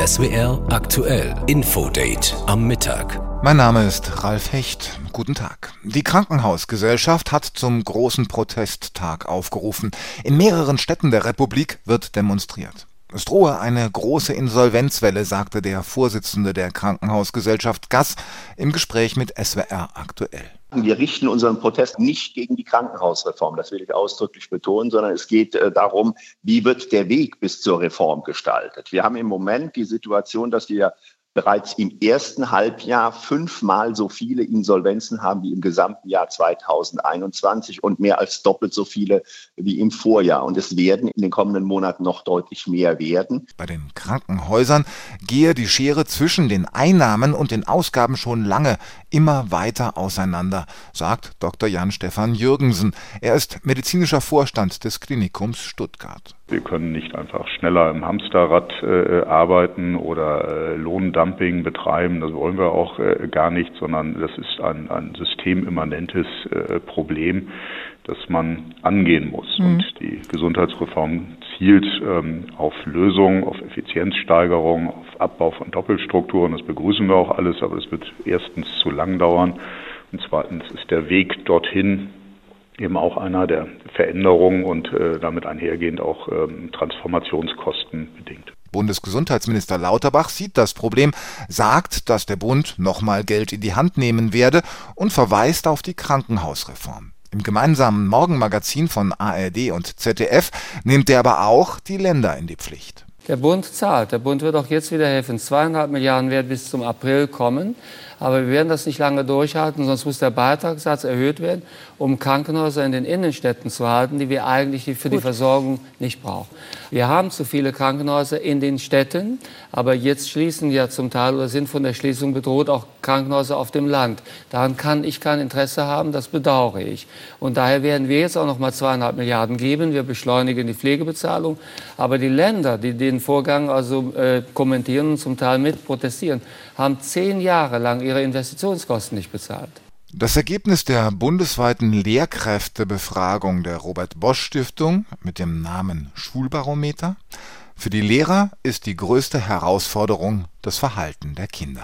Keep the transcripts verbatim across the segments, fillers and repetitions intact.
S W R aktuell Infodate am Mittag. Mein Name ist Ralf Hecht. Guten Tag. Die Krankenhausgesellschaft hat zum großen Protesttag aufgerufen. In mehreren Städten der Republik wird demonstriert. Es drohe eine große Insolvenzwelle, sagte der Vorsitzende der Krankenhausgesellschaft Gass im Gespräch mit S W R aktuell. Wir richten unseren Protest nicht gegen die Krankenhausreform, das will ich ausdrücklich betonen, sondern es geht äh, darum, wie wird der Weg bis zur Reform gestaltet. Wir haben im Moment die Situation, dass wir bereits im ersten Halbjahr fünfmal so viele Insolvenzen haben wie im gesamten Jahr zweitausendeinundzwanzig und mehr als doppelt so viele wie im Vorjahr. Und es werden in den kommenden Monaten noch deutlich mehr werden. Bei den Krankenhäusern gehe die Schere zwischen den Einnahmen und den Ausgaben schon lange immer weiter auseinander, sagt Doktor Jan-Stefan Jürgensen. Er ist medizinischer Vorstand des Klinikums Stuttgart. Wir können nicht einfach schneller im Hamsterrad äh, arbeiten oder äh, Lohndumping betreiben. Das wollen wir auch äh, gar nicht, sondern das ist ein, ein systemimmanentes äh, Problem, das man angehen muss. Mhm. Und die Gesundheitsreform zielt ähm, auf Lösungen, auf Effizienzsteigerung, auf Abbau von Doppelstrukturen. Das begrüßen wir auch alles, aber es wird erstens zu lang dauern und zweitens ist der Weg dorthin eben auch einer der Veränderungen und äh, damit einhergehend auch ähm, Transformationskosten bedingt. Bundesgesundheitsminister Lauterbach sieht das Problem, sagt, dass der Bund nochmal Geld in die Hand nehmen werde und verweist auf die Krankenhausreform. Im gemeinsamen Morgenmagazin von A R D und Z D F nimmt er aber auch die Länder in die Pflicht. Der Bund zahlt. Der Bund wird auch jetzt wieder helfen. Zweieinhalb Milliarden werden bis zum April kommen. Aber wir werden das nicht lange durchhalten, sonst muss der Beitragssatz erhöht werden, um Krankenhäuser in den Innenstädten zu halten, die wir eigentlich für die Gut. Versorgung nicht brauchen. Wir haben zu viele Krankenhäuser in den Städten, aber jetzt schließen ja zum Teil oder sind von der Schließung bedroht auch Krankenhäuser auf dem Land. Daran kann ich kein Interesse haben, das bedauere ich. Und daher werden wir jetzt auch noch mal zweieinhalb Milliarden geben. Wir beschleunigen die Pflegebezahlung. Aber die Länder, die den Vorgang also äh, kommentieren und zum Teil mit protestieren, haben zehn Jahre lang ihre Investitionskosten nicht bezahlt. Das Ergebnis der bundesweiten Lehrkräftebefragung der Robert-Bosch-Stiftung mit dem Namen Schulbarometer: Für die Lehrer ist die größte Herausforderung das Verhalten der Kinder.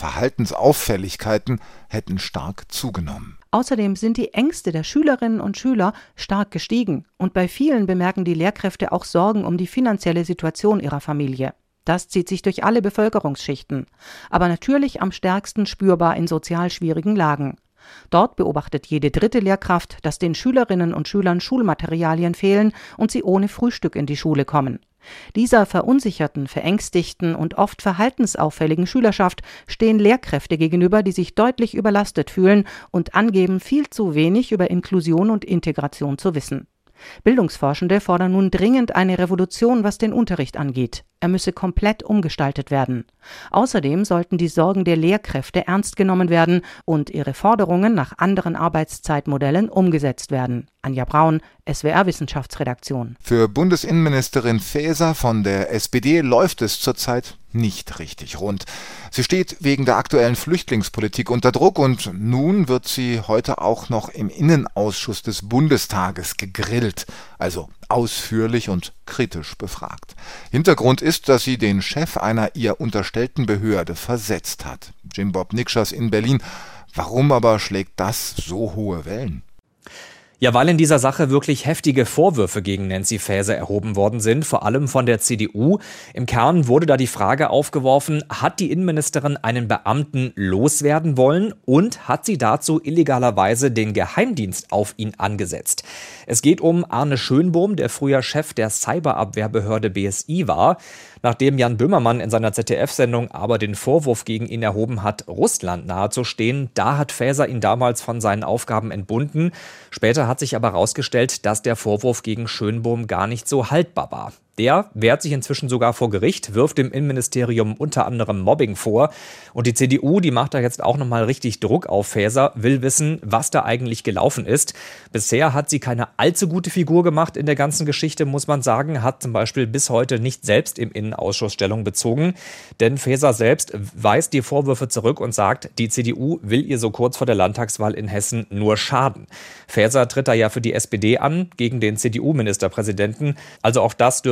Verhaltensauffälligkeiten hätten stark zugenommen. Außerdem sind die Ängste der Schülerinnen und Schüler stark gestiegen. Und bei vielen bemerken die Lehrkräfte auch Sorgen um die finanzielle Situation ihrer Familie. Das zieht sich durch alle Bevölkerungsschichten, aber natürlich am stärksten spürbar in sozial schwierigen Lagen. Dort beobachtet jede dritte Lehrkraft, dass den Schülerinnen und Schülern Schulmaterialien fehlen und sie ohne Frühstück in die Schule kommen. Dieser verunsicherten, verängstigten und oft verhaltensauffälligen Schülerschaft stehen Lehrkräfte gegenüber, die sich deutlich überlastet fühlen und angeben, viel zu wenig über Inklusion und Integration zu wissen. Bildungsforschende fordern nun dringend eine Revolution, was den Unterricht angeht. Er müsse komplett umgestaltet werden. Außerdem sollten die Sorgen der Lehrkräfte ernst genommen werden und ihre Forderungen nach anderen Arbeitszeitmodellen umgesetzt werden. Anja Braun, S W R Wissenschaftsredaktion. Für Bundesinnenministerin Faeser von der S P D läuft es zurzeit nicht richtig rund. Sie steht wegen der aktuellen Flüchtlingspolitik unter Druck und nun wird sie heute auch noch im Innenausschuss des Bundestages gegrillt, also ausführlich und kritisch befragt. Hintergrund ist, dass sie den Chef einer ihr unterstellten Behörde versetzt hat. Jim Bob Nikschas in Berlin. Warum aber schlägt das so hohe Wellen? Ja, weil in dieser Sache wirklich heftige Vorwürfe gegen Nancy Faeser erhoben worden sind, vor allem von der C D U. Im Kern wurde da die Frage aufgeworfen, hat die Innenministerin einen Beamten loswerden wollen und hat sie dazu illegalerweise den Geheimdienst auf ihn angesetzt? Es geht um Arne Schönbohm, der früher Chef der Cyberabwehrbehörde B S I war. Nachdem Jan Böhmermann in seiner Z D F-Sendung aber den Vorwurf gegen ihn erhoben hat, Russland nahezustehen, da hat Faeser ihn damals von seinen Aufgaben entbunden. Später hat sich aber herausgestellt, dass der Vorwurf gegen Schönbohm gar nicht so haltbar war. Der wehrt sich inzwischen sogar vor Gericht, wirft dem Innenministerium unter anderem Mobbing vor. Und die C D U, die macht da jetzt auch nochmal richtig Druck auf Faeser, will wissen, was da eigentlich gelaufen ist. Bisher hat sie keine allzu gute Figur gemacht in der ganzen Geschichte, muss man sagen, hat zum Beispiel bis heute nicht selbst im Innenausschuss Stellung bezogen. Denn Faeser selbst weist die Vorwürfe zurück und sagt, die C D U will ihr so kurz vor der Landtagswahl in Hessen nur schaden. Faeser tritt da ja für die S P D an, gegen den C D U-Ministerpräsidenten. Also auch das dürfte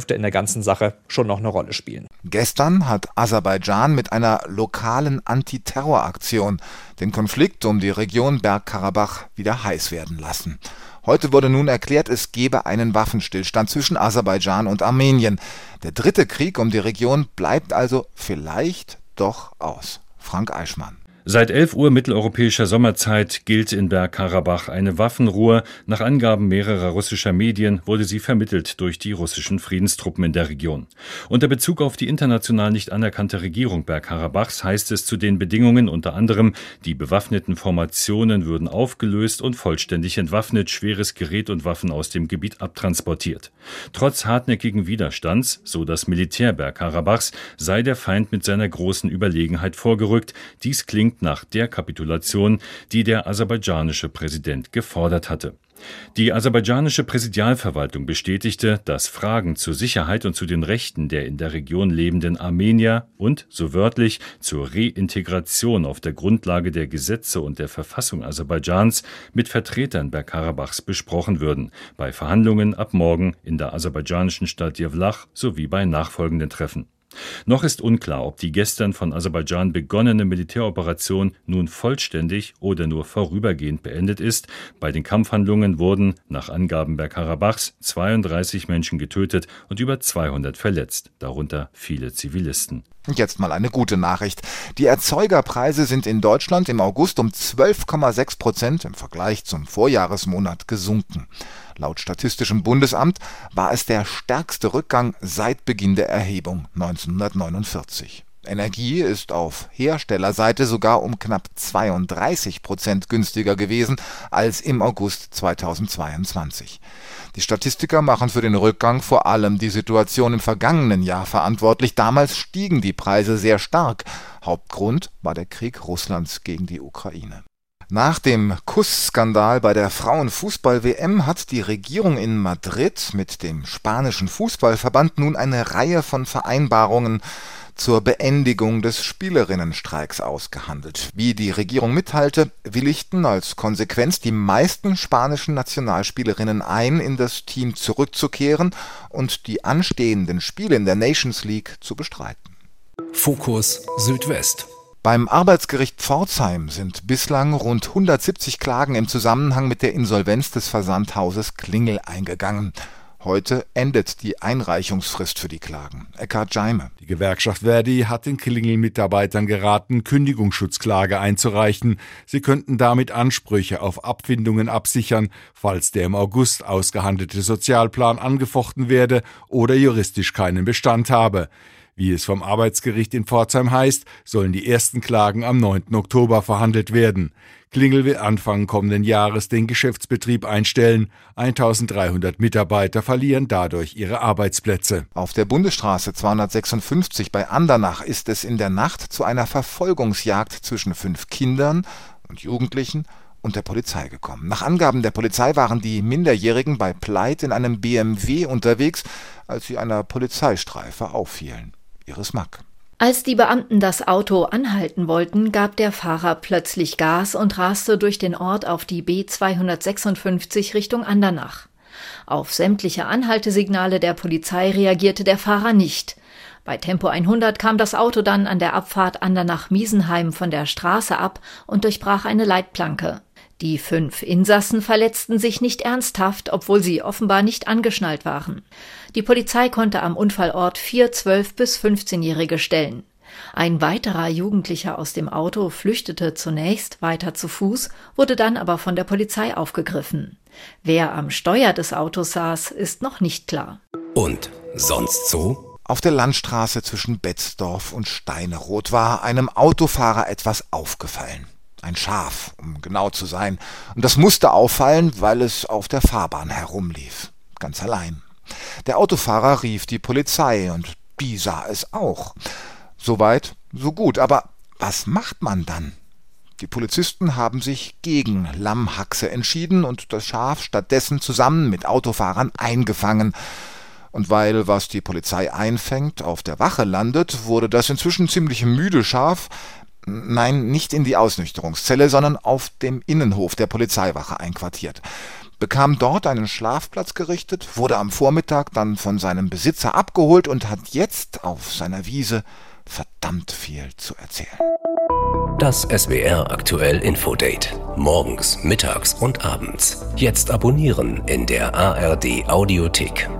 dürfte in der ganzen Sache schon noch eine Rolle spielen. Gestern hat Aserbaidschan mit einer lokalen Antiterroraktion den Konflikt um die Region Bergkarabach wieder heiß werden lassen. Heute wurde nun erklärt, es gebe einen Waffenstillstand zwischen Aserbaidschan und Armenien. Der dritte Krieg um die Region bleibt also vielleicht doch aus. Frank Eichmann. Seit elf Uhr mitteleuropäischer Sommerzeit gilt in Bergkarabach eine Waffenruhe. Nach Angaben mehrerer russischer Medien wurde sie vermittelt durch die russischen Friedenstruppen in der Region. Unter Bezug auf die international nicht anerkannte Regierung Bergkarabachs heißt es zu den Bedingungen unter anderem, die bewaffneten Formationen würden aufgelöst und vollständig entwaffnet, schweres Gerät und Waffen aus dem Gebiet abtransportiert. Trotz hartnäckigen Widerstands, so das Militär Bergkarabachs, sei der Feind mit seiner großen Überlegenheit vorgerückt. Dies klingt nach der Kapitulation, die der aserbaidschanische Präsident gefordert hatte. Die aserbaidschanische Präsidialverwaltung bestätigte, dass Fragen zur Sicherheit und zu den Rechten der in der Region lebenden Armenier und, so wörtlich, zur Reintegration auf der Grundlage der Gesetze und der Verfassung Aserbaidschans mit Vertretern Bergkarabachs besprochen würden, bei Verhandlungen ab morgen in der aserbaidschanischen Stadt Yevlach sowie bei nachfolgenden Treffen. Noch ist unklar, ob die gestern von Aserbaidschan begonnene Militäroperation nun vollständig oder nur vorübergehend beendet ist. Bei den Kampfhandlungen wurden, nach Angaben Bergkarabachs, zweiunddreißig Menschen getötet und über zweihundert verletzt, darunter viele Zivilisten. Jetzt mal eine gute Nachricht. Die Erzeugerpreise sind in Deutschland im August um zwölf Komma sechs Prozent im Vergleich zum Vorjahresmonat gesunken. Laut Statistischem Bundesamt war es der stärkste Rückgang seit Beginn der Erhebung neunzehnhundertneunundvierzig. Energie ist auf Herstellerseite sogar um knapp zweiunddreißig Prozent günstiger gewesen als im August zweitausendzweiundzwanzig. Die Statistiker machen für den Rückgang vor allem die Situation im vergangenen Jahr verantwortlich. Damals stiegen die Preise sehr stark. Hauptgrund war der Krieg Russlands gegen die Ukraine. Nach dem Kussskandal bei der Frauenfußball-W M hat die Regierung in Madrid mit dem spanischen Fußballverband nun eine Reihe von Vereinbarungen zur Beendigung des Spielerinnenstreiks ausgehandelt. Wie die Regierung mitteilte, willigten als Konsequenz die meisten spanischen Nationalspielerinnen ein, in das Team zurückzukehren und die anstehenden Spiele in der Nations League zu bestreiten. Fokus Südwest. Beim Arbeitsgericht Pforzheim sind bislang rund hundertsiebzig Klagen im Zusammenhang mit der Insolvenz des Versandhauses Klingel eingegangen. Heute endet die Einreichungsfrist für die Klagen. Eckhard Jaime. Die Gewerkschaft Verdi hat den Klingel-Mitarbeitern geraten, Kündigungsschutzklage einzureichen. Sie könnten damit Ansprüche auf Abfindungen absichern, falls der im August ausgehandelte Sozialplan angefochten werde oder juristisch keinen Bestand habe. Wie es vom Arbeitsgericht in Pforzheim heißt, sollen die ersten Klagen am neunten Oktober verhandelt werden. Klingel will Anfang kommenden Jahres den Geschäftsbetrieb einstellen. eintausenddreihundert Mitarbeiter verlieren dadurch ihre Arbeitsplätze. Auf der Bundesstraße zweihundertsechsundfünfzig bei Andernach ist es in der Nacht zu einer Verfolgungsjagd zwischen fünf Kindern und Jugendlichen und der Polizei gekommen. Nach Angaben der Polizei waren die Minderjährigen bei Pleit in einem B M W unterwegs, als sie einer Polizeistreife auffielen. Iris Mack. Als die Beamten das Auto anhalten wollten, gab der Fahrer plötzlich Gas und raste durch den Ort auf die B zweihundertsechsundfünfzig Richtung Andernach. Auf sämtliche Anhaltesignale der Polizei reagierte der Fahrer nicht. Bei Tempo hundert kam das Auto dann an der Abfahrt Andernach-Miesenheim von der Straße ab und durchbrach eine Leitplanke. Die fünf Insassen verletzten sich nicht ernsthaft, obwohl sie offenbar nicht angeschnallt waren. Die Polizei konnte am Unfallort vier zwölf- bis fünfzehnjährige stellen. Ein weiterer Jugendlicher aus dem Auto flüchtete zunächst weiter zu Fuß, wurde dann aber von der Polizei aufgegriffen. Wer am Steuer des Autos saß, ist noch nicht klar. Und sonst so? Auf der Landstraße zwischen Betzdorf und Steineroth war einem Autofahrer etwas aufgefallen. Ein Schaf, um genau zu sein. Und das musste auffallen, weil es auf der Fahrbahn herumlief. Ganz allein. Der Autofahrer rief die Polizei und die sah es auch. Soweit, so gut. Aber was macht man dann? Die Polizisten haben sich gegen Lammhaxe entschieden und das Schaf stattdessen zusammen mit Autofahrern eingefangen. Und weil, was die Polizei einfängt, auf der Wache landet, wurde das inzwischen ziemlich müde Schaf, nein, nicht in die Ausnüchterungszelle, sondern auf dem Innenhof der Polizeiwache einquartiert. bekam dort einen Schlafplatz gerichtet, wurde am Vormittag dann von seinem Besitzer abgeholt und hat jetzt auf seiner Wiese verdammt viel zu erzählen. Das S W R Aktuell Infodate. Morgens, mittags und abends. Jetzt abonnieren in der A R D Audiothek.